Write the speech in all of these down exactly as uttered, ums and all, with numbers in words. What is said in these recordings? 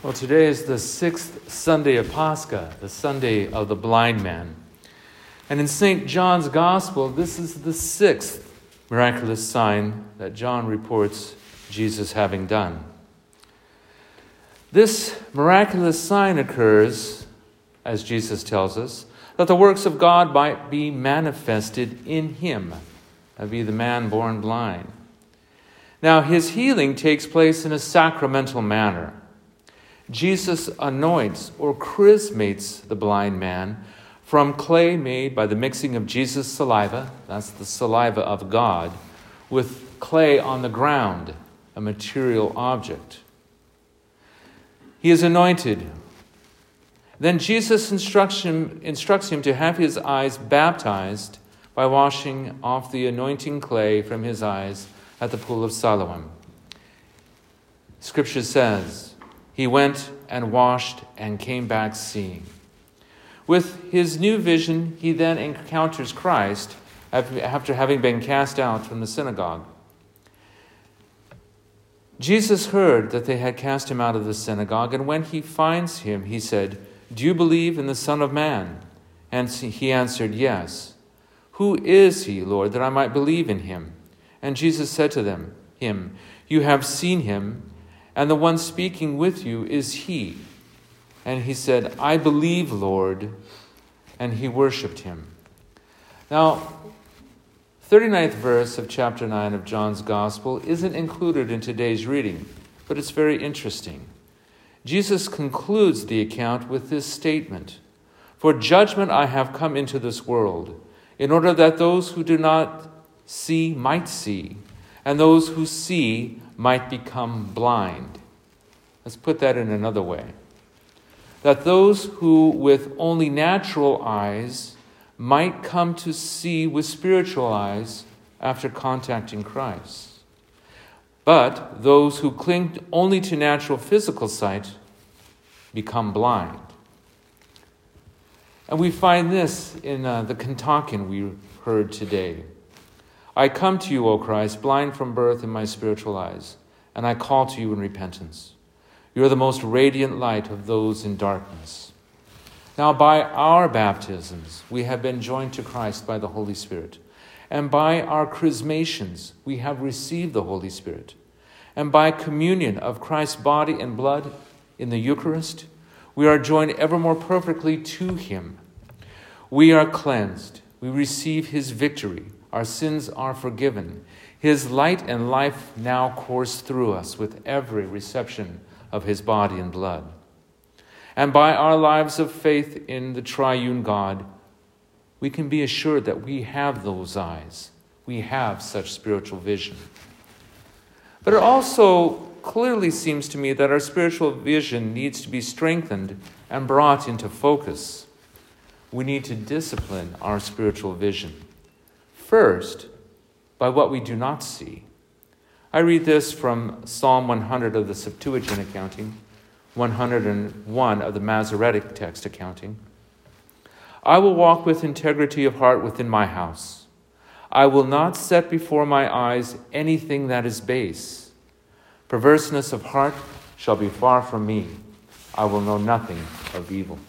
Well, today is the sixth Sunday of Pascha, the Sunday of the blind man. And in Saint John's Gospel, this is the sixth miraculous sign that John reports Jesus having done. This miraculous sign occurs, as Jesus tells us, that the works of God might be manifested in him, that be the man born blind. Now, his healing takes place in a sacramental manner. Jesus anoints or chrismates the blind man from clay made by the mixing of Jesus' saliva, that's the saliva of God, with clay on the ground, a material object. He is anointed. Then Jesus instructs him, instructs him to have his eyes baptized by washing off the anointing clay from his eyes at the pool of Siloam. Scripture says, he went and washed and came back seeing. With his new vision, he then encounters Christ after having been cast out from the synagogue. Jesus heard that they had cast him out of the synagogue, and when he finds him, he said, "Do you believe in the Son of Man?" And he answered, "Yes." "Who is he, Lord, that I might believe in him?" And Jesus said to them, him, "You have seen him, and the one speaking with you is he." And he said, "I believe, Lord." And he worshipped him. Now, thirty-ninth verse of chapter nine of John's Gospel isn't included in today's reading, but it's very interesting. Jesus concludes the account with this statement, "For judgment I have come into this world, in order that those who do not see might see, and those who see might become blind." Let's put that in another way. That those who with only natural eyes might come to see with spiritual eyes after contacting Christ. But those who cling only to natural physical sight become blind. And we find this in uh, the Kentuckian we heard today. "I come to you, O Christ, blind from birth in my spiritual eyes, and I call to you in repentance. You are the most radiant light of those in darkness." Now, by our baptisms, we have been joined to Christ by the Holy Spirit. And by our chrismations, we have received the Holy Spirit. And by communion of Christ's body and blood in the Eucharist, we are joined ever more perfectly to him. We are cleansed. We receive his victory. Our sins are forgiven. His light and life now course through us with every reception of his body and blood. And by our lives of faith in the triune God, we can be assured that we have those eyes. We have such spiritual vision. But it also clearly seems to me that our spiritual vision needs to be strengthened and brought into focus. We need to discipline our spiritual vision. First, by what we do not see. I read this from Psalm one hundred of the Septuagint accounting, one hundred one of the Masoretic text accounting. "I will walk with integrity of heart within my house. I will not set before my eyes anything that is base. Perverseness of heart shall be far from me. I will know nothing of evil."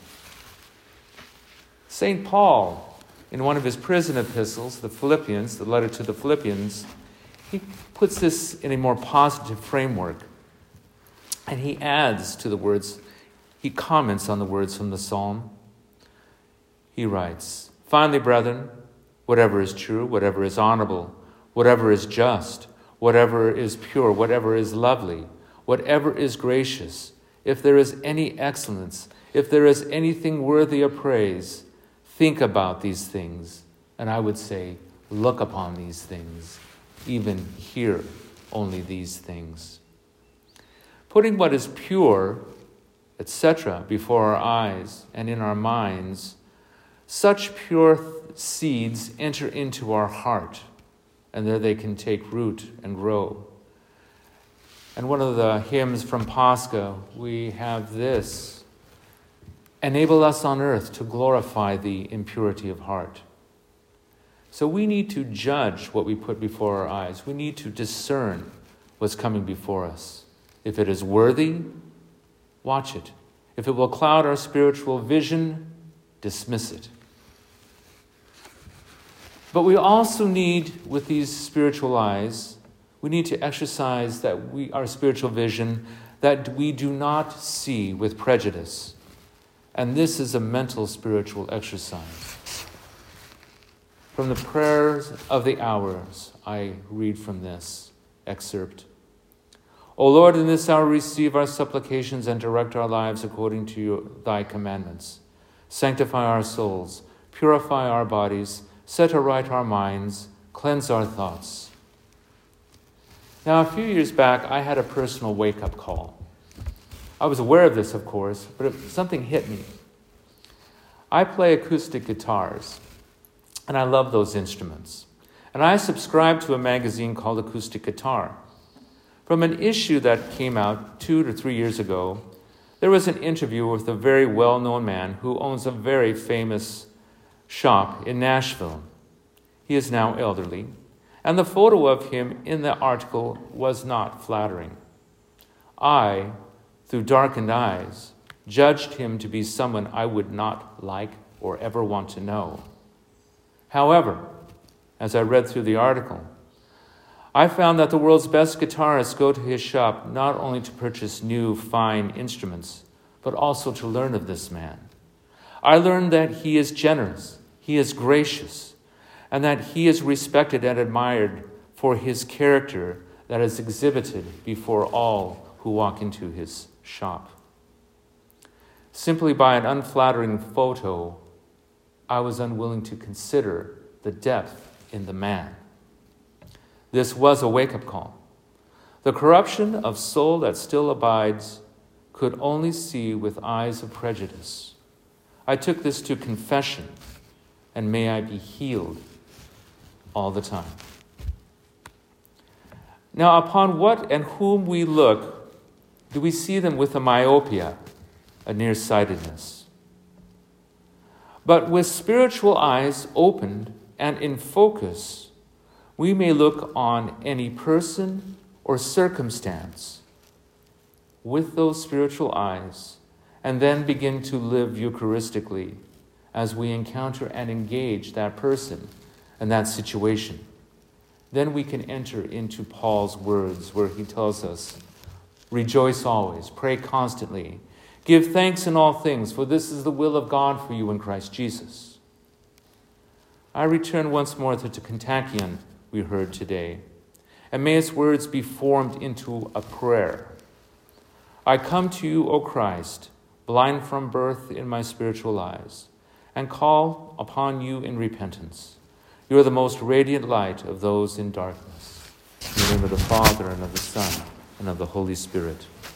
Saint Paul, in one of his prison epistles, the Philippians, the letter to the Philippians, he puts this in a more positive framework. And he adds to the words, he comments on the words from the psalm. He writes, "Finally, brethren, whatever is true, whatever is honorable, whatever is just, whatever is pure, whatever is lovely, whatever is gracious, if there is any excellence, if there is anything worthy of praise, think about these things." And I would say, look upon these things, even hear only these things. Putting what is pure, et cetera, before our eyes and in our minds, such pure seeds enter into our heart, and there they can take root and grow. And one of the hymns from Pascha, we have this: "Enable us on earth to glorify thee in purity of heart." So we need to judge what we put before our eyes. We need to discern what's coming before us. If it is worthy, watch it. If it will cloud our spiritual vision, dismiss it. But we also need, with these spiritual eyes, we need to exercise that we, our spiritual vision, that we do not see with prejudice. And this is a mental spiritual exercise. From the prayers of the hours, I read from this excerpt. O Lord, in this hour receive our supplications and direct our lives according to your, thy commandments. Sanctify our souls, purify our bodies, set aright our minds, cleanse our thoughts. Now, a few years back, I had a personal wake-up call. I was aware of this, of course, but it, something hit me. I play acoustic guitars, and I love those instruments. And I subscribe to a magazine called Acoustic Guitar. From an issue that came out two to three years ago, there was an interview with a very well-known man who owns a very famous shop in Nashville. He is now elderly, and the photo of him in the article was not flattering. I, through darkened eyes, judged him to be someone I would not like or ever want to know. However, as I read through the article, I found that the world's best guitarists go to his shop not only to purchase new, fine instruments, but also to learn of this man. I learned that he is generous, he is gracious, and that he is respected and admired for his character that is exhibited before all who walk into his shop. Simply by an unflattering photo, I was unwilling to consider the depth in the man. This was a wake-up call. The corruption of soul that still abides could only see with eyes of prejudice. I took this to confession, and may I be healed all the time. Now, upon what and whom we look, do we see them with a myopia, a nearsightedness? But with spiritual eyes opened and in focus, we may look on any person or circumstance with those spiritual eyes and then begin to live Eucharistically as we encounter and engage that person and that situation. Then we can enter into Paul's words where he tells us, rejoice always, pray constantly, give thanks in all things, for this is the will of God for you in Christ Jesus. I return once more to the Kontakion we heard today, and may its words be formed into a prayer. I come to you, O Christ, blind from birth in my spiritual eyes, and call upon you in repentance. You are the most radiant light of those in darkness. In the name of the Father, and of the Son, and of the Holy Spirit.